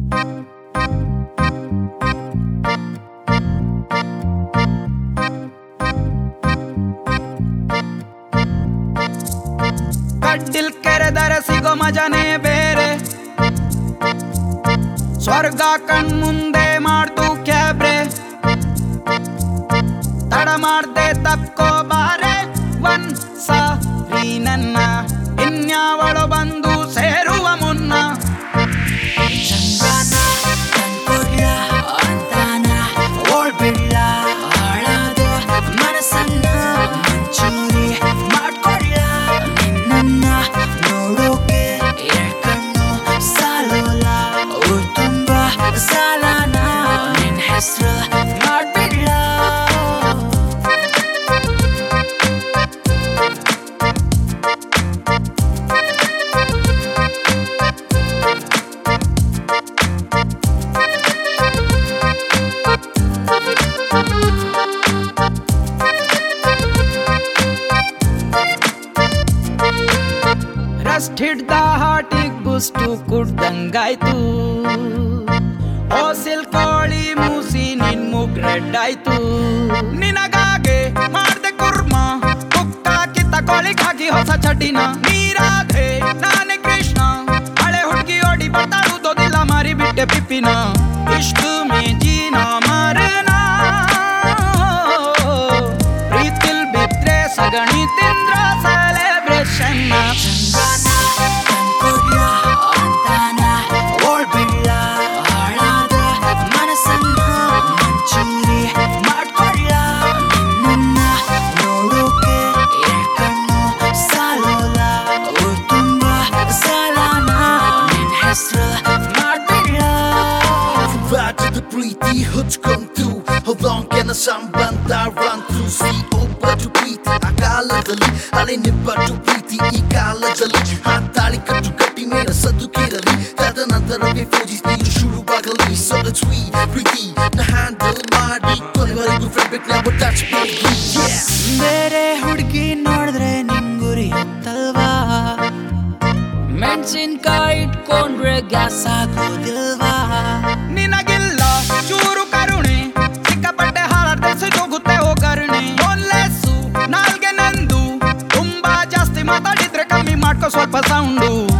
ಕಡ್ಡಿಲ್ ಕೆರೆದರೆ ಸಿಗೋ ಮಜಾನೇ ಬೇರೆ. ಸ್ವರ್ಗ ಕಣ್ಮುಂದೆ ಮಾಡ್ತು ಕ್ಯಾಬ್ರೆ. ತಡ ಮಾಡ್ದೆ ತಪ್ಕೋ ಬಾರೆ ಒಂದ್ಸಾರಿ ನನ್ನ, ಇನ್ಯಾವಳು ಬಂದು ಸೇರುವ ಮುನ್ನ. ಚಂದ್ರನ ತಂದ್ಕೊಡ್ಲ ಅಂತಾನ ಓಡ್ಬಿಡ್ಲ, ಹಾಳಾದ ಮನಸ್ಸನ್ನ ಮಂಚೂರಿ ಮಾಡ್ಕೊಡ್ಲ. ನಿನ್ನ ನೋಡೋಕೆ ಎರಡ್ ಕಣ್ಣು ಸಾಲೋಲ್ಲ, ಊರ್ ತುಂಬ ಸಾಲನ ನಿನ್ ಹೆಸ್ರು ಮಾಡ್ಬಿಡ್ಲ. ರಸ್ಟ್ ಹಿಡ್ದ ಹಾಟಿಗ್ ಬುಸ್ಟು ಕುಡ್ದಂಗಾಯ್ತು. ಓಸಿಲ್ ಕೋಳಿ ಮೂಸಿ ನಿನ್ ಮುಗ್ ರೆಡ್ ಆಯ್ತು. ನಿನಗಾಗೆ ಮಾಡ್ದೆ ಕುರ್ಮ, ಕುಕ್ಕ ಕಿತ್ತ ಕೋಳಿಗಾಗಿ ಹೊಸ ಚಟಿನ. ನೀರಾಧೆ ನಾನೇ ಕೃಷ್ಣ, ಹಳೆ ಹುಡ್ಗಿ ಓಡಿ ಬರ್ತಾಡುವುದಿಲ್ಲ ಮಾರಿ ಬಿಟ್ಟೆ ಪಿಪ್ಪಿನ. ಇಷ್ಟು ಮೇಜಿನ ಮರನ ಪ್ರೀತಿಲ್ ಬಿದ್ರೆ ಸಗಣಿ ತಿಂದ್ರ ಸೆಲೆಬ್ರೇಷನ್. ಚಂದ್ರನ ತಂದ್ಕೊಡ್ಲ ಅಂತಾನ ಓಡ್ಬಿಡ್ಲ, ಹಾಳಾದ ಮನಸ್ಸನ್ನ ಮಂಚೂರಿ ಮಾಡ್ಕೊಡ್ಲ. ನಿನ್ನ ನೋಡೋಕೆ ಎರಡ್ ಕಣ್ಣು ಸಾಲೋಲ್ಲ, ಊರ್ ತುಂಬ ಸಾಲನ ನಿನ್ ಹೆಸ್ರು ಮಾಡ್ಬಿಡ್ಲ. ರಾಜ್ಯದ ಪ್ರೀತಿ ಹೊಚ್ಕೊಂತು, ಹೊಲಂಕೆನ ಸಂಬಂಧ run through. ಒಬ್ಬಟ್ಟು ಪ್ರೀತಿ ಆ ಕಾಲದಲ್ಲಿ, ಹಳೆ ನಿಬ್ಬಟ್ಟು ಪ್ರೀತಿ ಈ ಕಾಲದಲ್ಲಿ. ಹಾತಾಳಿ ಕಟ್ಟು ಕಟ್ಟಿ ಮೇಲ ಸದ್ದು ಕೇಳಲಿ, ತದನಂತರವೇ ಫೌಜಿ ನೀರು ಶುರುವಾಗಲಿ. So let's we ಪ್ರೀತಿ ನ ಹ್ಯಾಂಡಲ್ ಮಾಡಿ ಕೊನೆವರೆಗೂ ಫ್ರೆಂಡ್ ನಾವು ಟಚ್ ಮಾಡಿ. ಬೇರೆ ಹುಡುಗಿ ನೋಡಿದ್ರೆ ನಿಂಗುರಿ ಹತ್ತಲ್ವಾ, ಮೆಣಸಿನ್ಕಾಯಿ ಇಟ್ಕೊಂಡ್ರೆ ಗ್ಯಾಸ್ ಆಗೋದಿಲ್ವಾ. ನಿನಗಿಲ್ಲ ಚೂರು ಕರುಣೆ, ಸಿಕ್ಕಾಪಟ್ಟೆ ಹಾರಾಡ್ದೆ ಸಿಗೋಗುತ್ತೆ ಹೋಗರಣೆ. ಒಲ್ಲೆಸು ನಾಲ್ಗೆ ನಂದು, ತುಂಬಾ ಜಾಸ್ತಿ ಮಾತಾಡಿದ್ರೆ ಕಮ್ಮಿ ಮಾಡ್ಕೋ ಸ್ವಲ್ಪ ಸೌಂಡು.